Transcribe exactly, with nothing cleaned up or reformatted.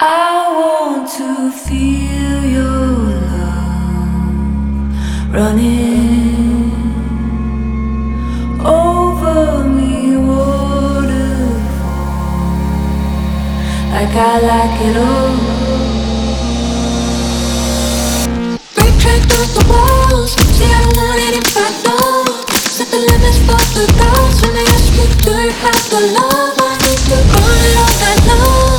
I want to feel your love running over me, waterfall, like I like it all. Break right through the walls. See, I don't want it if I know. Set the limits for the doubts when they ask me, do you have the love? I need to burn it all night long.